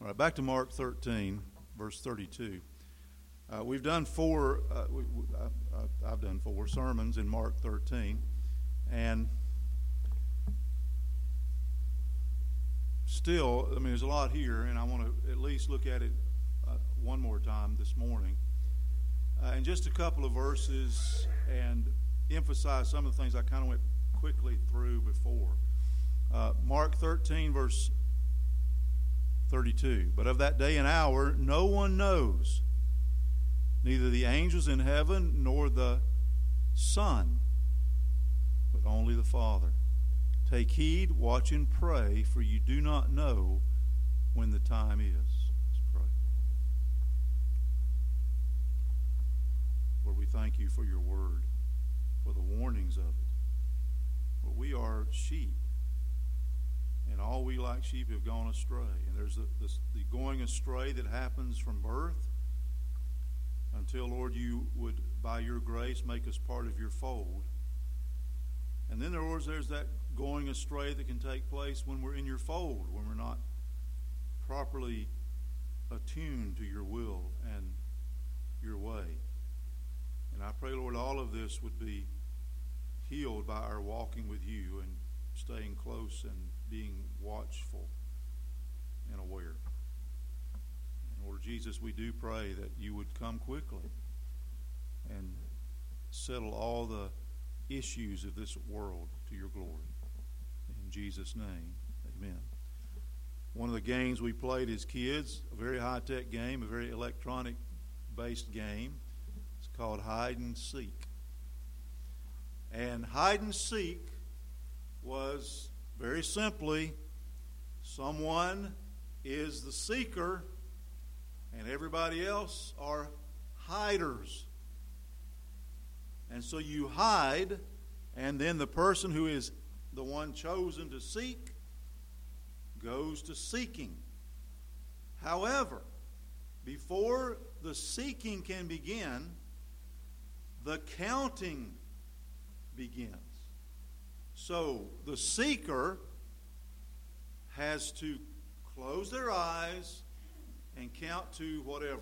All right, back to Mark 13, verse 32. We've done I've done 4 sermons in Mark 13, and still, there's a lot here, and I want to at least look at it one more time this morning. In just a couple of verses, and emphasize some of the things I kind of went quickly through before. Mark 13, verse 32. But of that day and hour no one knows, neither the angels in heaven nor the Son, but only the Father. Take heed, watch and pray, for you do not know when the time is. Let's pray. Lord, we thank you for your word, for the warnings of it. For we are sheep, and all we like sheep have gone astray. And there's the going astray that happens from birth until, Lord, you would, by your grace, make us part of your fold. And then, Lord, there's that going astray that can take place when we're in your fold, when we're not properly attuned to your will and your way. And I pray, Lord, all of this would be healed by our walking with you and staying close and being watchful and aware. And Lord Jesus, we do pray that you would come quickly and settle all the issues of this world to your glory. In Jesus' name, amen. One of the games we played as kids, a very high-tech game, a very electronic-based game, it's called hide and seek. And hide and seek was very simply, someone is the seeker and everybody else are hiders. And so you hide, and then the person who is the one chosen to seek goes to seeking. However, before the seeking can begin, the counting begins. So the seeker has to close their eyes and count to whatever.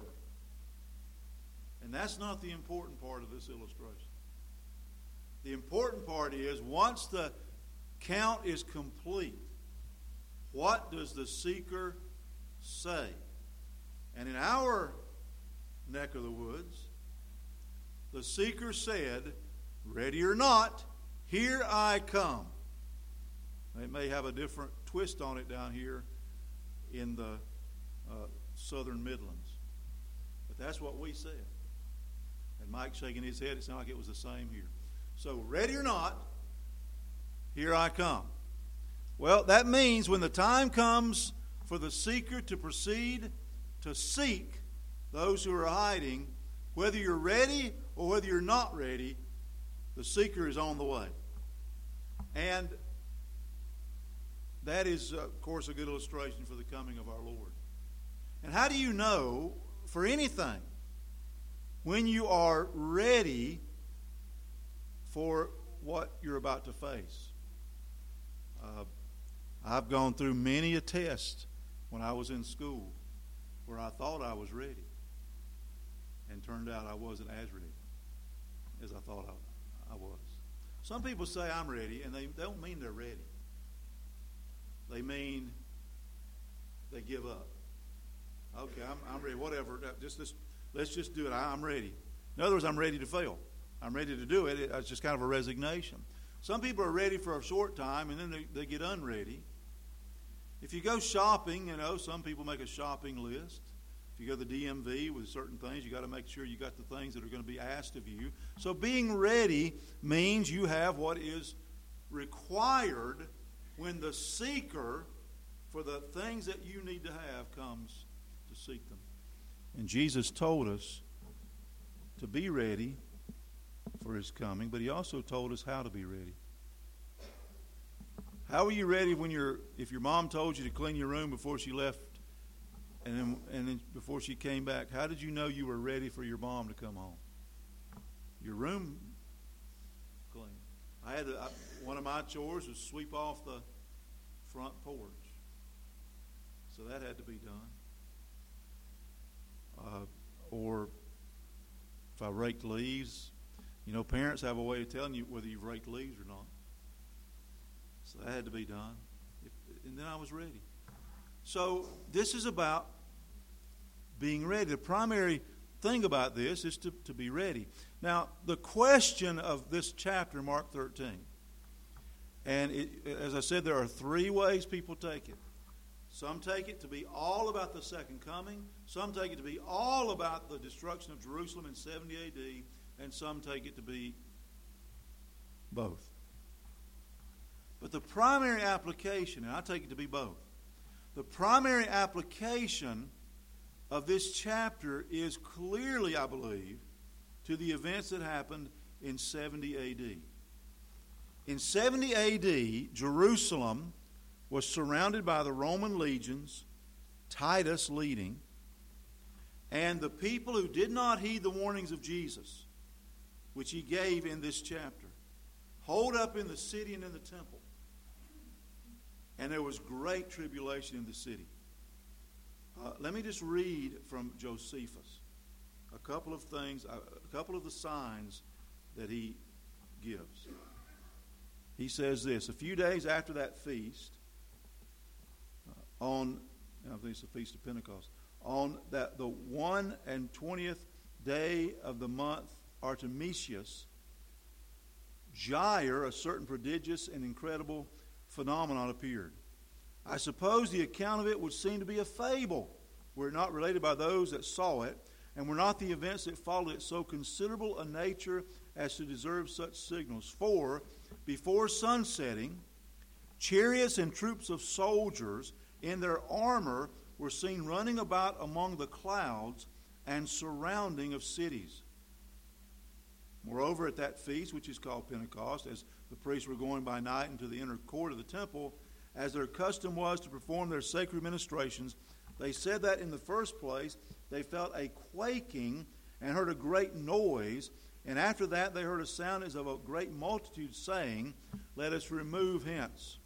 And that's not the important part of this illustration. The important part is, once the count is complete, what does the seeker say? And in our neck of the woods, the seeker said, "Ready or not, here I come." It may have a different twist on it down here in the southern Midlands. But that's what we said. And Mike shaking his head, it sounded like it was the same here. So, ready or not, here I come. Well, that means when the time comes for the seeker to proceed to seek those who are hiding, whether you're ready or whether you're not ready, the seeker is on the way. And that is, of course, a good illustration for the coming of our Lord. And how do you know, for anything, when you are ready for what you're about to face? I've gone through many a test when I was in school where I thought I was ready, and turned out I wasn't as ready as I thought I was. Some people say I'm ready, and they don't mean they're ready. They mean they give up. Okay, I'm ready, whatever. Let's just do it. I'm ready. In other words, I'm ready to fail. I'm ready to do it. It's just kind of a resignation. Some people are ready for a short time, and then they get unready. If you go shopping, some people make a shopping list. If you go to the DMV with certain things, you got to make sure you got the things that are going to be asked of you. So being ready means you have what is required when the seeker for the things that you need to have comes to seek them. And Jesus told us to be ready for his coming, but he also told us how to be ready. How are you ready if your mom told you to clean your room before she left, and then before she came back? How did you know you were ready for your mom to come home? Your room clean. One of my chores was sweep off the front porch, so that had to be done. or if I raked leaves. You know, parents have a way of telling you whether you've raked leaves or not. So that had to be done. And then I was ready. So this is about being ready. The primary thing about this is to be ready. Now, the question of this chapter, Mark 13, and as I said, there are three ways people take it. Some take it to be all about the second coming. Some take it to be all about the destruction of Jerusalem in 70 A.D., and some take it to be both. But the primary application, and I take it to be both, the primary application of this chapter is clearly, I believe, to the events that happened in 70 A.D. In 70 A.D., Jerusalem was surrounded by the Roman legions, Titus leading, and the people who did not heed the warnings of Jesus, which he gave in this chapter, holed up in the city and in the temple. And there was great tribulation in the city. Let me just read from Josephus a couple of things, a couple of the signs that he gives. He says this: a few days after that feast, I think it's the Feast of Pentecost, on the 21st day of the month Artemisius, Jair, a certain prodigious and incredible phenomenon, appeared. I suppose the account of it would seem to be a fable, were it not related by those that saw it, and were not the events that followed it so considerable a nature as to deserve such signals. For, before sunsetting, chariots and troops of soldiers in their armor were seen running about among the clouds and surrounding of cities. Moreover, at that feast, which is called Pentecost, as the priests were going by night into the inner court of the temple, as their custom was to perform their sacred ministrations, they said that in the first place they felt a quaking and heard a great noise, and after that they heard a sound as of a great multitude saying, "Let us remove hence."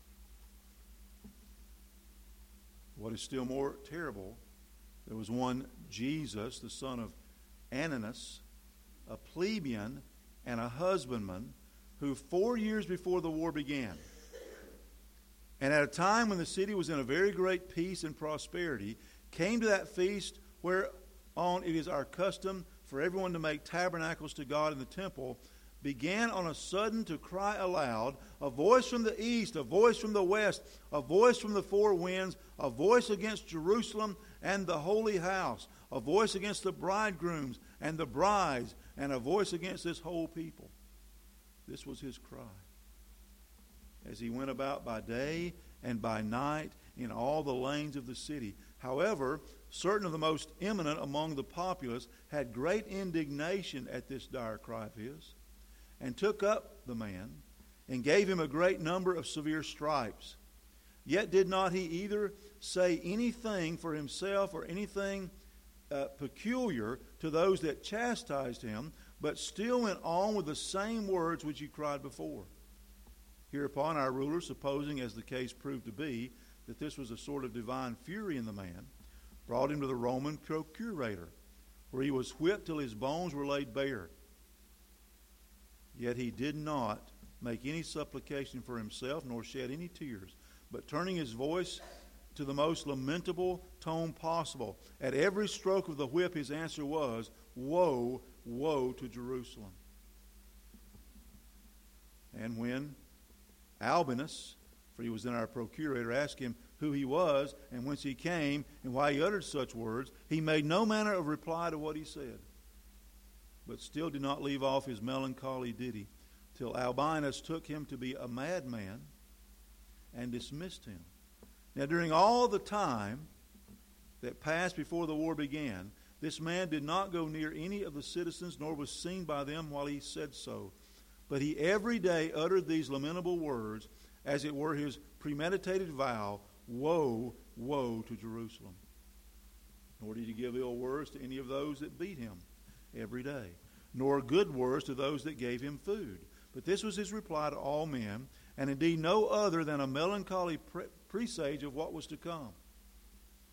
What is still more terrible, there was one Jesus, the son of Ananus, a plebeian and a husbandman, who 4 years before the war began, and at a time when the city was in a very great peace and prosperity, came to that feast whereon it is our custom for everyone to make tabernacles to God in the temple, began on a sudden to cry aloud, a voice from the east, a voice from the west, a voice from the four winds, a voice against Jerusalem and the holy house, a voice against the bridegrooms and the brides, and a voice against this whole people. This was his cry, as he went about by day and by night in all the lanes of the city. However, certain of the most eminent among the populace had great indignation at this dire cry of his, and took up the man, and gave him a great number of severe stripes. Yet did not he either say anything for himself or anything peculiar to those that chastised him, but still went on with the same words which he cried before. Hereupon our ruler, supposing, as the case proved to be, that this was a sort of divine fury in the man, brought him to the Roman procurator, where he was whipped till his bones were laid bare. Yet he did not make any supplication for himself, nor shed any tears, but turning his voice to the most lamentable tone possible, at every stroke of the whip his answer was, "Woe, woe to Jerusalem." And when Albinus, for he was then our procurator, asked him who he was and whence he came and why he uttered such words, he made no manner of reply to what he said, but still did not leave off his melancholy ditty, till Albinus took him to be a madman and dismissed him. Now, during all the time that passed before the war began, this man did not go near any of the citizens, nor was seen by them while he said so. But he every day uttered these lamentable words, as it were his premeditated vow, "Woe, woe to Jerusalem." Nor did he give ill words to any of those that beat him every day, nor good words to those that gave him food. But this was his reply to all men, and indeed no other than a melancholy presage of what was to come.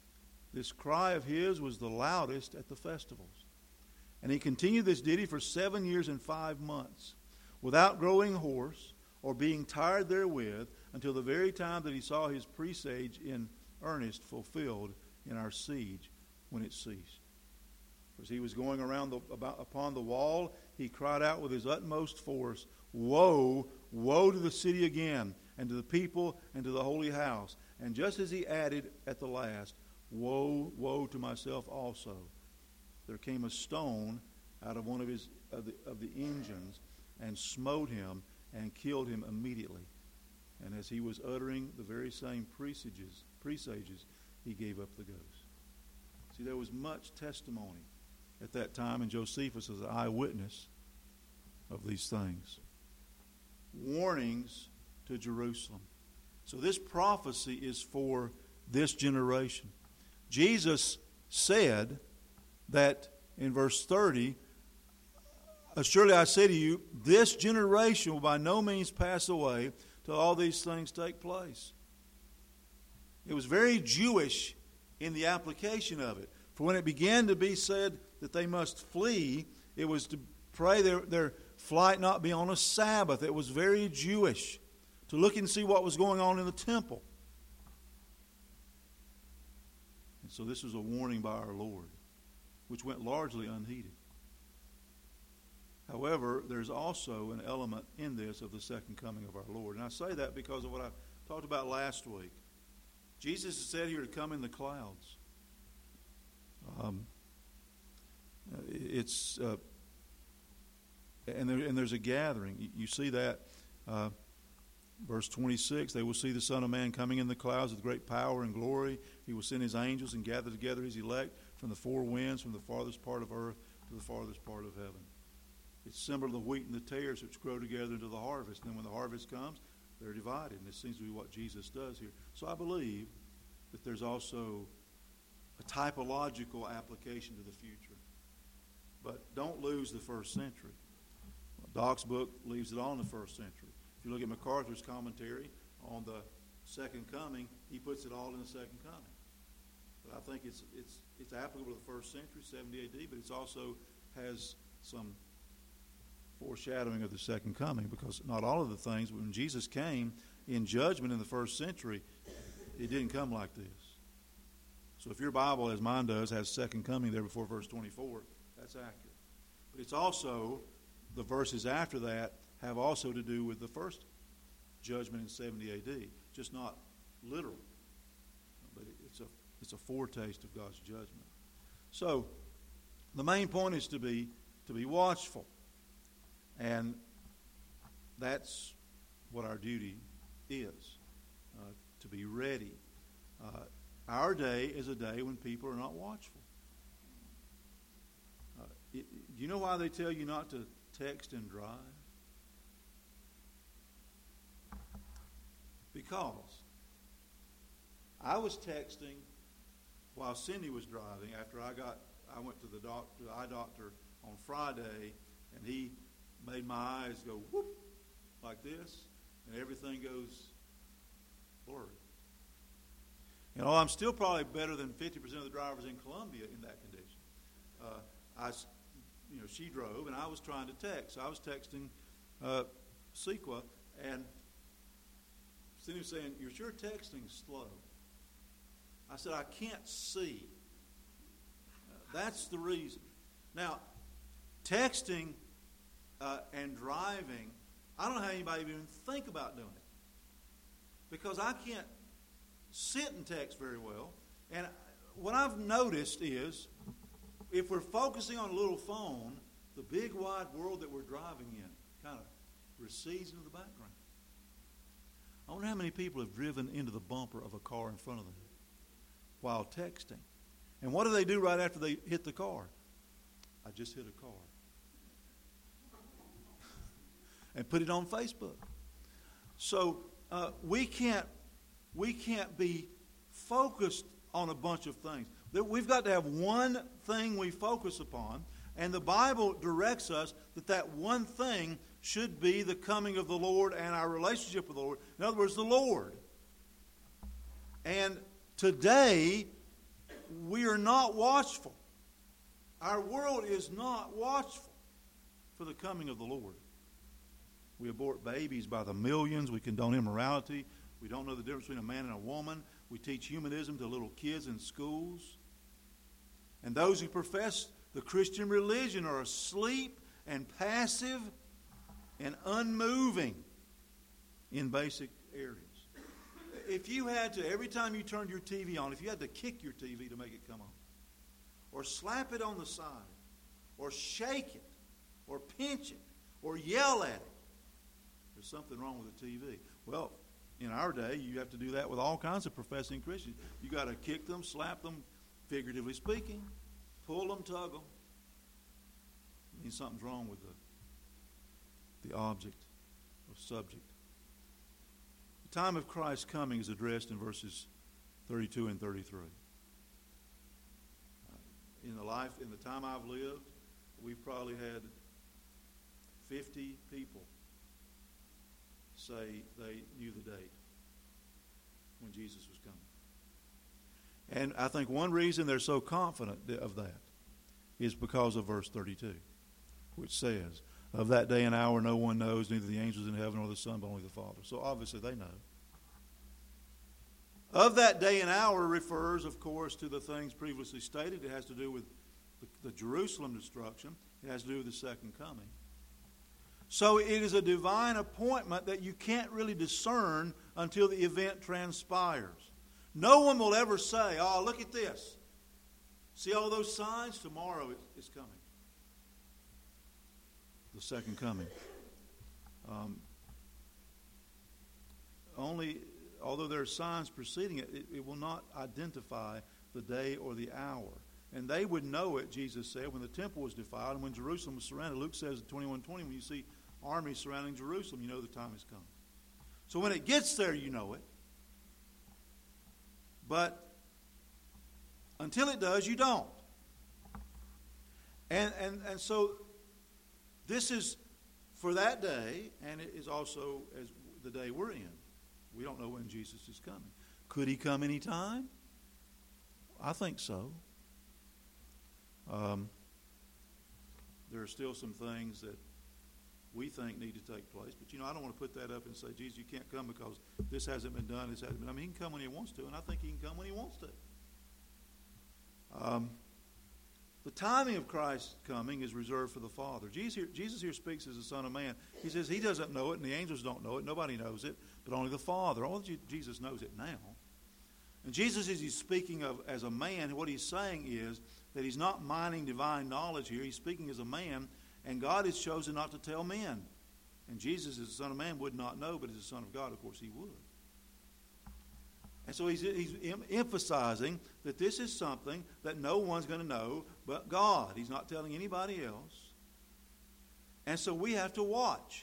This cry of his was the loudest at the festivals. And he continued this ditty for 7 years and 5 months, without growing hoarse or being tired therewith, until the very time that he saw his presage in earnest fulfilled in our siege, when it ceased. As he was going around upon the wall, he cried out with his utmost force, Woe, woe to the city again, and to the people, and to the holy house. And just as he added at the last, Woe, woe to myself also, there came a stone out of one of the engines, and smote him, and killed him immediately. And as he was uttering the very same presages, he gave up the ghost. See, there was much testimony at that time, and Josephus is an eyewitness of these things. Warnings to Jerusalem. So this prophecy is for this generation. Jesus said that in verse 30, Surely I say to you, this generation will by no means pass away till all these things take place. It was very Jewish in the application of it. For when it began to be said that they must flee, it was to pray their flight not be on a Sabbath. It was very Jewish to look and see what was going on in the temple. And so this was a warning by our Lord, which went largely unheeded. However, there's also an element in this of the second coming of our Lord. And I say that because of what I talked about last week. Jesus is said here to come in the clouds. And there's a gathering. You see that, verse 26, they will see the Son of Man coming in the clouds with great power and glory. He will send his angels and gather together his elect from the four winds, from the farthest part of earth to the farthest part of heaven. It's similar to the wheat and the tares which grow together into the harvest. And then when the harvest comes, they're divided. And this seems to be what Jesus does here. So I believe that there's also a typological application to the future. But don't lose the first century. Doc's book leaves it all in the first century. If you look at MacArthur's commentary on the second coming, he puts it all in the second coming. But I think it's applicable to the first century, 70 A.D., but it also has some foreshadowing of the second coming, because not all of the things, when Jesus came in judgment in the first century, it didn't come like this. So if your Bible, as mine does, has second coming there before verse 24, that's accurate. But it's also, the verses after that have also to do with the first judgment in 70 A.D., just not literal, but it's a foretaste of God's judgment. So the main point is to be watchful. And that's what our duty is, to be ready. Our day is a day when people are not watchful. Do you know why they tell you not to text and drive? Because I was texting while Cindy was driving after I went to the eye doctor on Friday, and he made my eyes go whoop like this, and everything goes blurry. You know, I'm still probably better than 50% of the drivers in Columbia in that condition. She drove, and I was trying to text. So I was texting Sequa, and Cindy was saying, "You're sure texting's slow?" I said, "I can't see." That's the reason. Now, texting and driving, I don't know how anybody even think about doing it, because I can't sit and text very well. And what I've noticed is, if we're focusing on a little phone, the big wide world that we're driving in kind of recedes into the background. I wonder how many people have driven into the bumper of a car in front of them while texting. And what do they do right after they hit the car? I just hit a car. And put it on Facebook. So we can't be focused on a bunch of things. We've got to have one thing we focus upon, and the Bible directs us that one thing should be the coming of the Lord and our relationship with the Lord. In other words, the Lord. And today, we are not watchful. Our world is not watchful for the coming of the Lord. We abort babies by the millions. We condone immorality. We don't know the difference between a man and a woman. We teach humanism to little kids in schools. And those who profess the Christian religion are asleep and passive and unmoving in basic areas. If you had to, every time you turned your TV on, if you had to kick your TV to make it come on, or slap it on the side, or shake it, or pinch it, or yell at it, there's something wrong with the TV. Well, in our day, you have to do that with all kinds of professing Christians. You got to kick them, slap them, figuratively speaking, pull them, tug them. It means something's wrong with the object or subject. The time of Christ's coming is addressed in verses 32 and 33. In the time I've lived, we've probably had 50 people say they knew the date when Jesus was coming. And I think one reason they're so confident of that is because of verse 32, which says, "Of that day and hour no one knows, neither the angels in heaven nor the Son, but only the Father." So obviously they know. Of that day and hour refers, of course, to the things previously stated. It has to do with the Jerusalem destruction. It has to do with the second coming. So it is a divine appointment that you can't really discern until the event transpires. No one will ever say, "Oh, look at this. See all those signs? Tomorrow it's coming." The second coming. Although there are signs preceding it, it will not identify the day or the hour. And they would know it, Jesus said, when the temple was defiled and when Jerusalem was surrounded. Luke says in 21:20, when you see armies surrounding Jerusalem, you know the time has come. So when it gets there, you know it. But until it does, you don't. And so this is for that day, and it is also as the day we're in. We don't know when Jesus is coming. Could he come anytime? I think so. There are still some things that we think need to take place. But, I don't want to put that up and say, "Jesus, you can't come because this hasn't been done, this hasn't been." I mean, he can come when he wants to, and I think he can come when he wants to. The timing of Christ's coming is reserved for the Father. Jesus here speaks as the Son of Man. He says he doesn't know it, and the angels don't know it. Nobody knows it, but only the Father. Jesus knows it now. And Jesus, as he's speaking of as a man, what he's saying is that he's not mining divine knowledge here. He's speaking as a man, and God has chosen not to tell men. And Jesus, as the Son of Man, would not know, but as the Son of God, of course, he would. And so he's emphasizing that this is something that no one's going to know but God. He's not telling anybody else. And so we have to watch.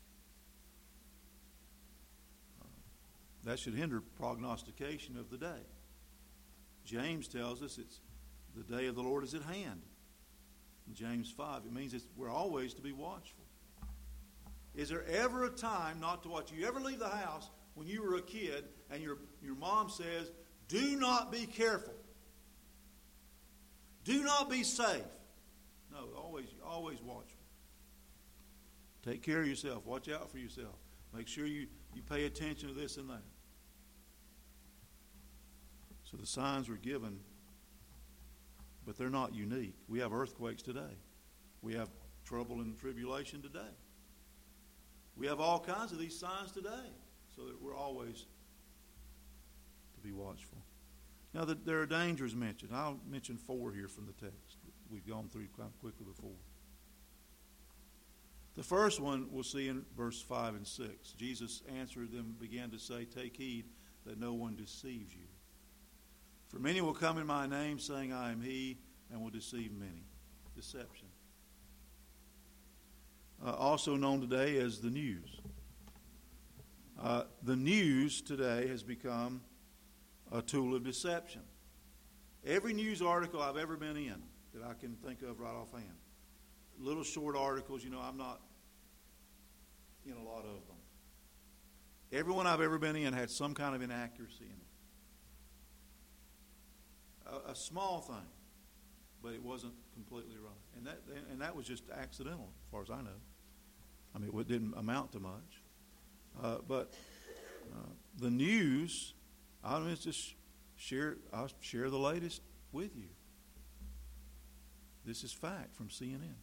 That should hinder prognostication of the day. James tells us it's the day of the Lord is at hand. In James 5, it means we're always to be watchful. Is there ever a time not to watch? You ever leave the house when you were a kid and your mom says, "Do not be careful. Do not be safe"? No, always watchful. Take care of yourself. Watch out for yourself. Make sure you pay attention to this and that. So the signs were given, but they're not unique. We have earthquakes today. We have trouble and tribulation today. We have all kinds of these signs today, so that we're always to be watchful. Now, there are dangers mentioned. I'll mention 4 here from the text. We've gone through quite quickly before. The first one we'll see in verse 5 and 6. Jesus answered them, began to say, "Take heed that no one deceives you. For many will come in my name, saying, 'I am he,' and will deceive many." Deception. Also known today as the news. The news today has become a tool of deception. Every news article I've ever been in that I can think of right offhand, little short articles, I'm not in a lot of them. Everyone I've ever been in had some kind of inaccuracy in it. a small thing, but it wasn't completely right. And that was just accidental, as far as I know. I mean, it didn't amount to much. But the news, I'll share the latest with you. This is fact from CNN.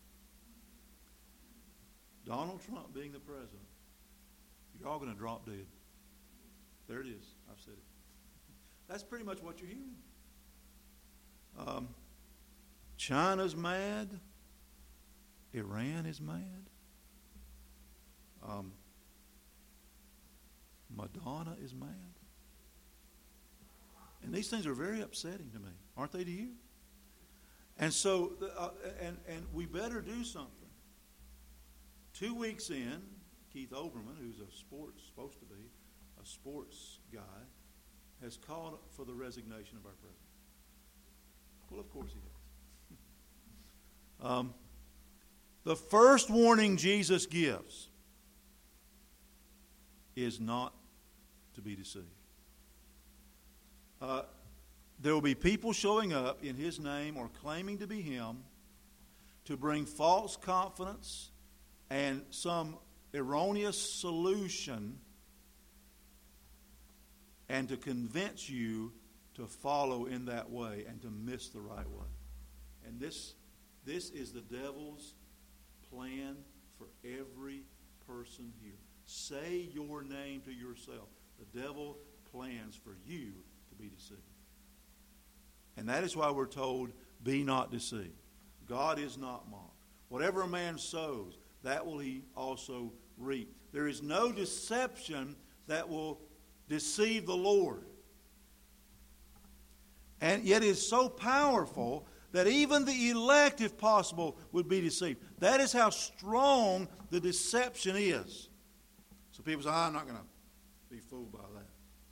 Donald Trump being the president, you're all going to drop dead. There it is. I've said it. That's pretty much what you're hearing. China's mad. Iran is mad. Madonna is mad. And these things are very upsetting to me. Aren't they to you? And so, and we better do something. 2 weeks in, Keith Olbermann, who's supposed to be a sports guy, has called for the resignation of our president. Well, of course he has. The first warning Jesus gives is not to be deceived. There will be people showing up in his name or claiming to be him to bring false confidence and some erroneous solution and to convince you to follow in that way and to miss the right way. And this is the devil's plan for every person here. Say your name to yourself. The devil plans for you to be deceived. And that is why we're told, be not deceived. God is not mocked. Whatever a man sows, that will he also reap. There is no deception that will deceive the Lord. And yet it is so powerful that even the elect, if possible, would be deceived. That is how strong the deception is. So people say, I'm not going to be fooled by that.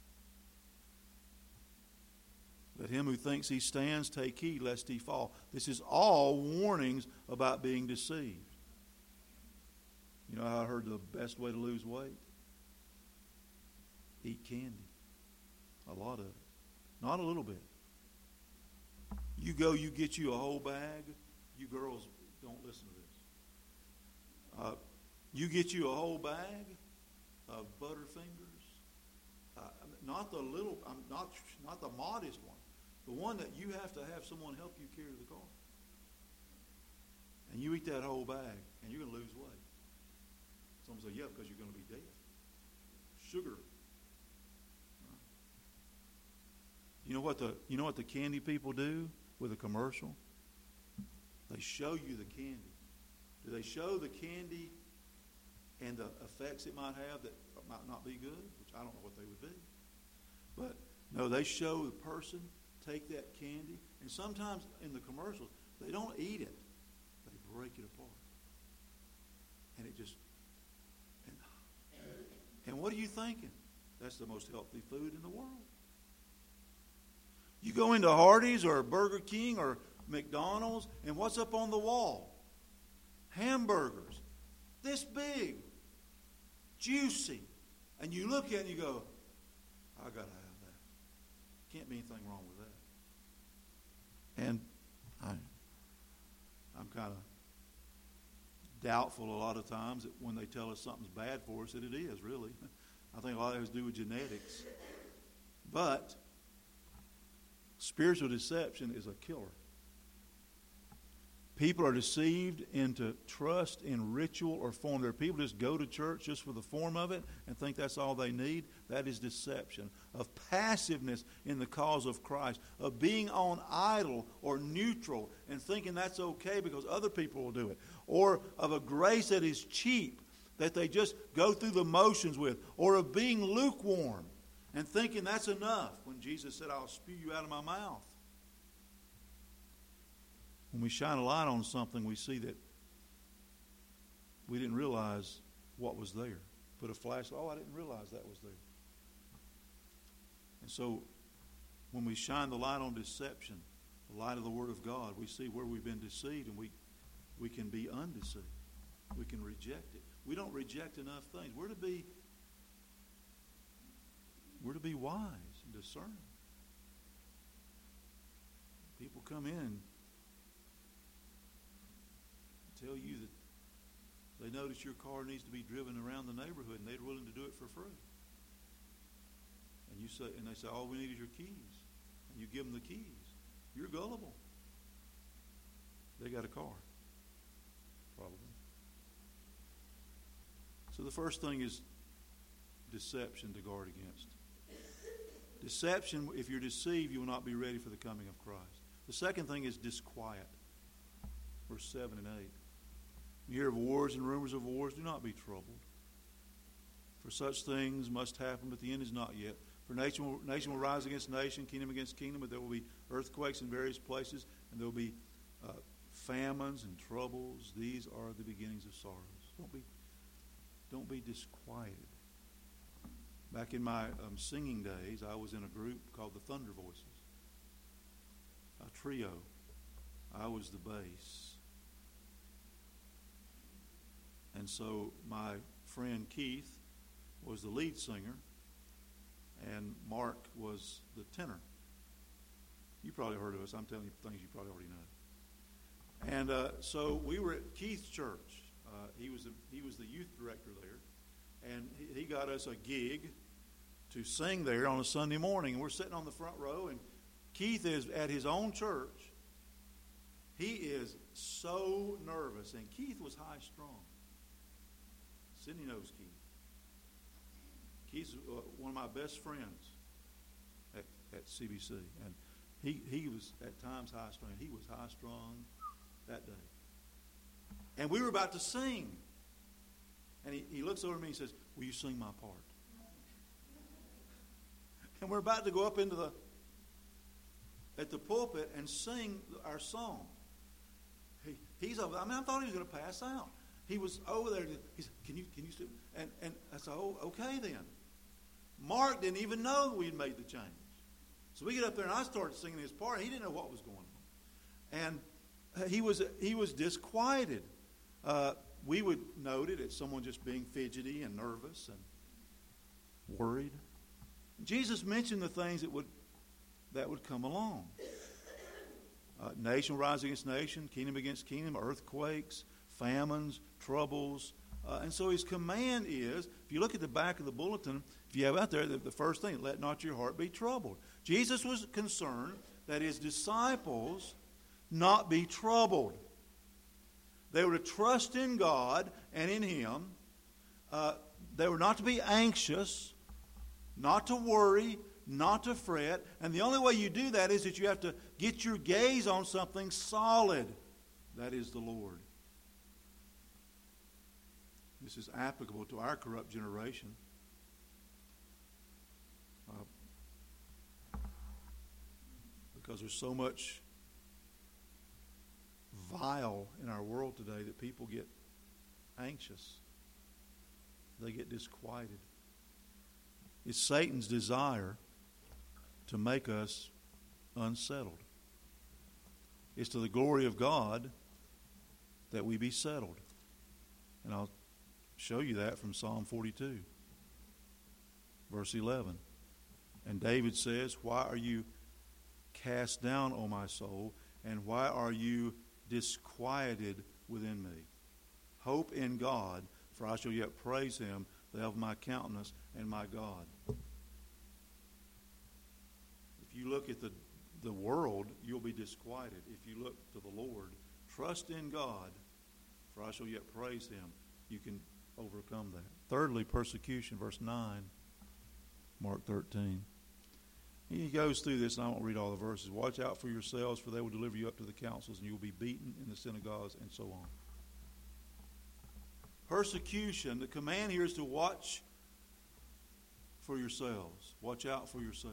Let him who thinks he stands take heed lest he fall. This is all warnings about being deceived. You know how I heard the best way to lose weight? Eat candy. A lot of it. Not a little bit. You get you a whole bag. You girls don't listen to this. You get you a whole bag of Butterfingers. Not the little, not the modest one. The one that you have to have someone help you carry to the car. And you eat that whole bag, and you're going to lose weight. Someone say, yeah, because you're going to be dead. Sugar. You know what the candy people do with a commercial? They show you the candy. Do they show the candy and the effects it might have that might not be good? Which I don't know what they would be. But no, they show the person take that candy, and sometimes in the commercials, they don't eat it. They break it apart. And it just... And what are you thinking? That's the most healthy food in the world. You go into Hardee's or Burger King or McDonald's, and what's up on the wall? Hamburgers. This big. Juicy. And you look at it and you go, I got to have that. Can't be anything wrong with that. And I'm kind of doubtful a lot of times that when they tell us something's bad for us, that it is, really. I think a lot of it has to do with genetics. But spiritual deception is a killer. People are deceived into trust in ritual or form. There are people who just go to church just for the form of it and think that's all they need. That is deception. Of passiveness in the cause of Christ. Of being on idle or neutral and thinking that's okay because other people will do it. Or of a grace that is cheap, that they just go through the motions with. Or of being lukewarm and thinking that's enough when Jesus said, I'll spew you out of my mouth. When we shine a light on something, we see that we didn't realize what was there. Put a flashlight, I didn't realize that was there. And so when we shine the light on deception, the light of the Word of God, we see where we've been deceived, and we can be undeceived. We can reject it. We don't reject enough things. We're to be wise and discerning. come in and tell you that they notice your car needs to be driven around the neighborhood and they're willing to do it for free. And they say, all we need is your keys. And you give them the keys. You're gullible. They got a car. Probably. So the first thing is deception to guard against. Deception, if you're deceived, you will not be ready for the coming of Christ. The second thing is disquiet. Verse 7 and 8. You hear of wars and rumors of wars, do not be troubled. For such things must happen, but the end is not yet. For nation will rise against nation, kingdom against kingdom, but there will be earthquakes in various places, and there will be famines and troubles. These are the beginnings of sorrows. Don't be disquieted. Back in my singing days, I was in a group called the Thunder Voices, a trio. I was the bass. And so my friend Keith was the lead singer, and Mark was the tenor. You probably heard of us. I'm telling you things you probably already know. And so we were at Keith's church. He was the youth director there, and he got us a gig to sing there on a Sunday morning. And we're sitting on the front row, and Keith is at his own church. He is so nervous, and Keith was high strung. Sydney knows Keith. Keith's one of my best friends at CBC, and he was at times high strung. He was high strung that day. And we were about to sing. And he looks over at me and says, will you sing my part? And we're about to go up at the pulpit and sing our song. He's over. I thought he was going to pass out. He was over there. He said, can you still? And I said, oh, okay then. Mark didn't even know we had made the change. So we get up there and I started singing his part. He didn't know what was going on. And he was disquieted. We would note it as someone just being fidgety and nervous and worried. Jesus mentioned the things that would come along. Nation will rise against nation, kingdom against kingdom, earthquakes, famines, troubles. And so his command is, if you look at the back of the bulletin, if you have out there the first thing, let not your heart be troubled. Jesus was concerned that his disciples not be troubled. They were to trust in God and in him. They were not to be anxious, not to worry, not to fret. And the only way you do that is that you have to get your gaze on something solid. That is the Lord. This is applicable to our corrupt generation. Because there's so much vile in our world today that people get anxious. They get disquieted. It's Satan's desire to make us unsettled. It's to the glory of God that we be settled. And I'll show you that from Psalm 42, verse 11. And David says, why are you cast down, O my soul, and why are you disquieted within me? Hope in God, for I shall yet praise him, the help of my countenance and my God. If you look at the world, you'll be disquieted. If you look to the Lord, trust in God, for I shall yet praise him. You can overcome that. Thirdly, persecution, verse 9, Mark 13. He goes through this, and I won't read all the verses. Watch out for yourselves, for they will deliver you up to the councils, and you will be beaten in the synagogues, and so on. Persecution, the command here is to watch for yourselves. Watch out for yourselves.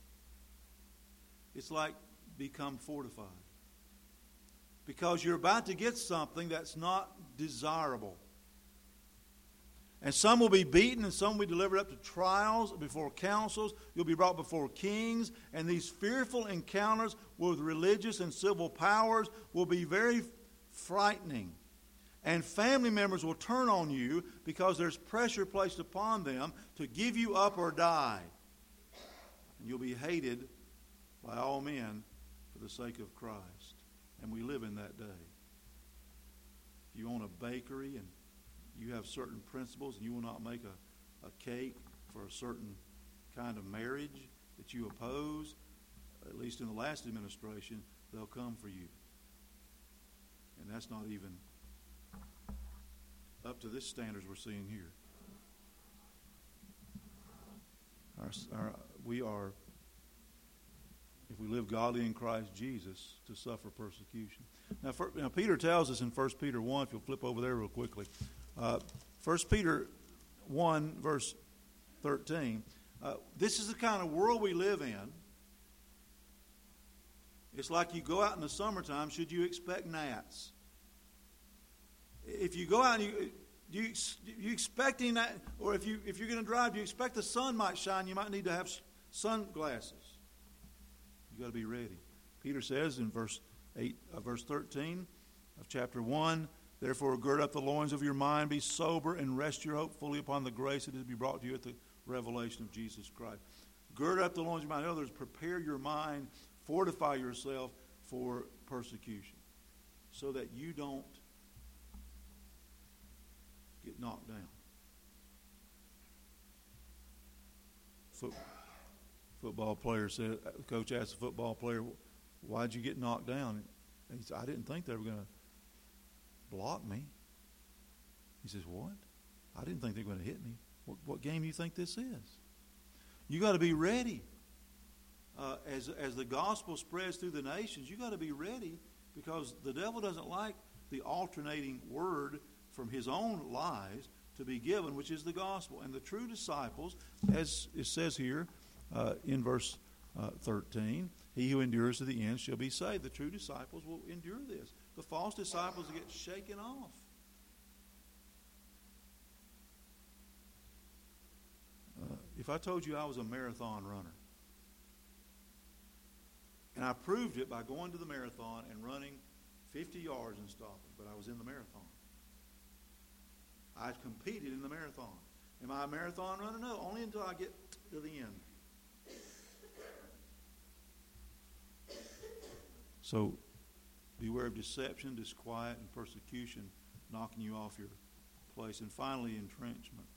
It's like become fortified. Because you're about to get something that's not desirable. And some will be beaten, and some will be delivered up to trials before councils. You'll be brought before kings. And these fearful encounters with religious and civil powers will be very frightening. And family members will turn on you because there's pressure placed upon them to give you up or die. And you'll be hated by all men for the sake of Christ. And we live in that day. If you own a bakery and you have certain principles and you will not make a cake for a certain kind of marriage that you oppose, at least in the last administration, they'll come for you. And that's not even up to this standards we're seeing here. We are, if we live godly in Christ Jesus, to suffer persecution. Now, Peter tells us in 1 Peter 1, if you'll flip over there real quickly, 1 Peter 1, verse 13, this is the kind of world we live in. It's like you go out in the summertime, should you expect gnats? If you go out and you expecting that, or if you're going to drive, do you expect the sun might shine? You might need to have sunglasses. You got to be ready. Peter says in verse 13 of chapter 1, therefore gird up the loins of your mind, be sober, and rest your hope fully upon the grace that is to be brought to you at the revelation of Jesus Christ. Gird up the loins of your mind. In other words, prepare your mind, fortify yourself for persecution, so that you don't get knocked down. Football player said, the coach asked the football player, why'd you get knocked down? And he said, I didn't think they were going to block me. He says, what? I didn't think they were going to hit me. What game do you think this is? You got to be ready. As the gospel spreads through the nations, you got to be ready, because the devil doesn't like the alternating word from his own lies to be given, which is the gospel. And the true disciples, as it says here in verse 13, he who endures to the end shall be saved. The true disciples will endure this. The false disciples get shaken off. If I told you I was a marathon runner, and I proved it by going to the marathon and running 50 yards and stopping, but I was in the marathon. I competed in the marathon. Am I a marathon runner? No, only until I get to the end. So beware of deception, disquiet, and persecution knocking you off your place. And finally, entrenchment.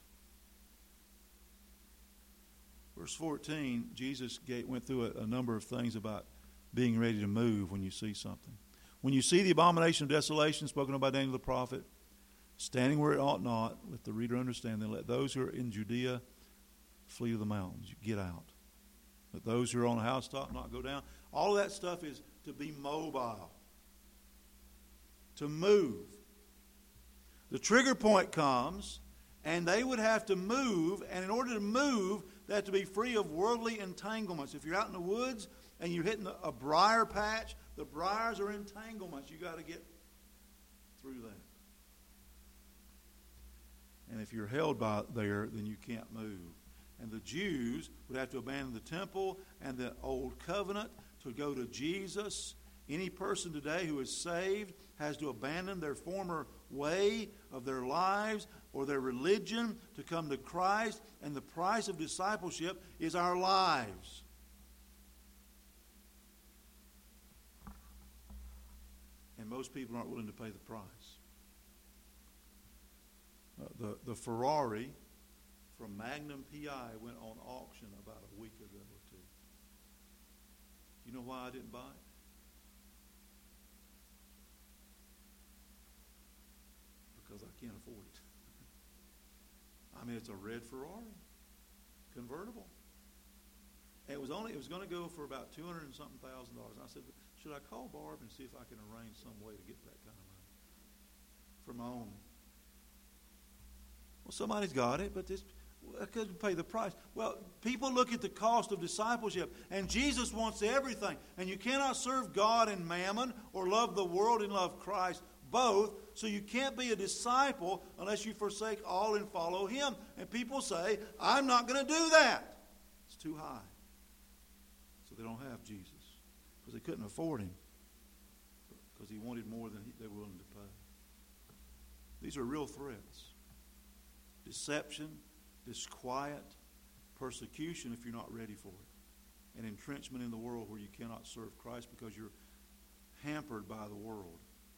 Verse 14, Jesus went through a number of things about being ready to move when you see something. When you see the abomination of desolation spoken of by Daniel the prophet, standing where it ought not, let the reader understand, then let those who are in Judea flee to the mountains. You get out. Let those who are on a housetop not go down. All of that stuff is to be mobile, to move. The trigger point comes, and they would have to move, and in order to move, they have to be free of worldly entanglements. If you're out in the woods and you're hitting a briar patch, the briars are entanglements. You got to get through that. And if you're held by there, then you can't move. And the Jews would have to abandon the temple and the old covenant to go to Jesus. Any person today who is saved has to abandon their former way of their lives or their religion to come to Christ. And the price of discipleship is our lives. And most people aren't willing to pay the price. The Ferrari from Magnum PI went on auction about a week ago or two. You know why I didn't buy it? Because I can't afford it. I mean, it's a red Ferrari, convertible. And it was going to go for about $200,000 and something. And I said, should I call Barb and see if I can arrange some way to get that kind of money for my own? Well, somebody's got it, but I couldn't pay the price. Well, people look at the cost of discipleship, and Jesus wants everything. And you cannot serve God and mammon or love the world and love Christ both. So you can't be a disciple unless you forsake all and follow Him. And people say, I'm not going to do that. It's too high. So they don't have Jesus because they couldn't afford Him, because He wanted more than they were willing to pay. These are real threats. Deception, disquiet, persecution if you're not ready for it. an entrenchment in the world where you cannot serve Christ because you're hampered by the world.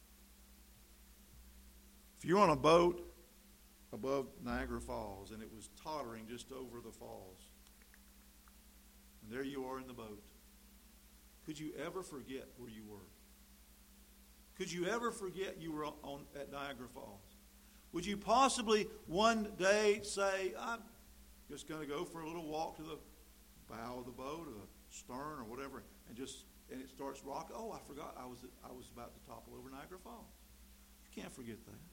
If you're on a boat above Niagara Falls and it was tottering just over the falls, and there you are in the boat, could you ever forget where you were? Could you ever forget you were at Niagara Falls? Would you possibly one day say, I'm just going to go for a little walk to the bow of the boat or the stern or whatever, and it starts rocking? Oh, I forgot I was about to topple over Niagara Falls. You can't forget that.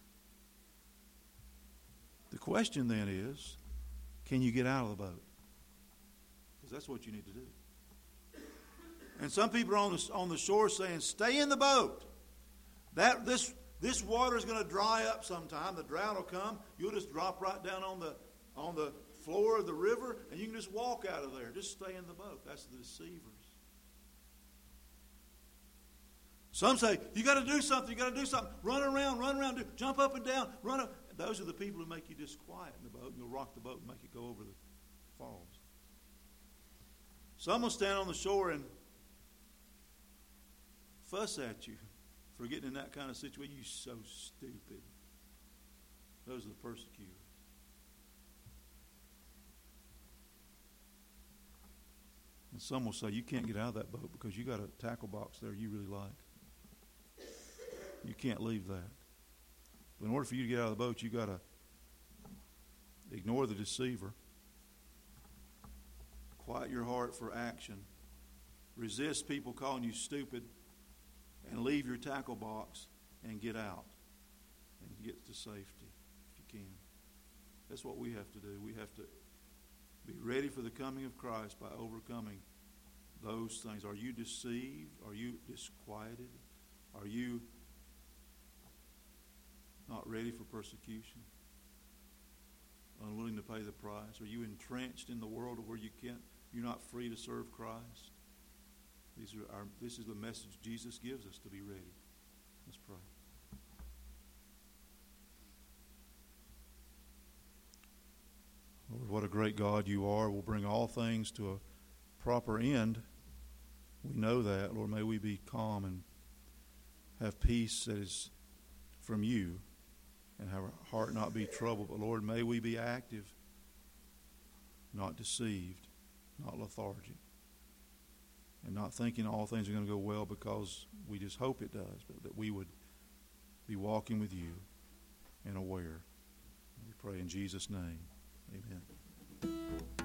The question then is, can you get out of the boat? Because that's what you need to do. And some people are on the shore saying, stay in the boat. This water is going to dry up sometime. The drought will come. You'll just drop right down on the floor of the river, and you can just walk out of there. Just stay in the boat. That's the deceivers. Some say, you got to do something. You got to do something. Run around, jump up and down, run up. Those are the people who make you disquiet in the boat, and you'll rock the boat and make it go over the falls. Some will stand on the shore and fuss at you for getting in that kind of situation. You're so stupid. Those are the persecutors. And some will say, you can't get out of that boat because you got a tackle box there you really like. You can't leave that. But in order for you to get out of the boat, you got to ignore the deceiver. Quiet your heart for action. Resist people calling you stupid. And leave your tackle box and get out. And get to safety if you can. That's what we have to do. We have to be ready for the coming of Christ by overcoming those things. Are you deceived? Are you disquieted? Are you not ready for persecution? Unwilling to pay the price? Are you entrenched in the world where you're not free to serve Christ? This is the message Jesus gives us to be ready. Let's pray. Lord, what a great God you are. We'll bring all things to a proper end. We know that. Lord, may we be calm and have peace that is from you and have our heart not be troubled. But Lord, may we be active, not deceived, not lethargic. And not thinking all things are going to go well because we just hope it does, but that we would be walking with you and aware. We pray in Jesus' name. Amen.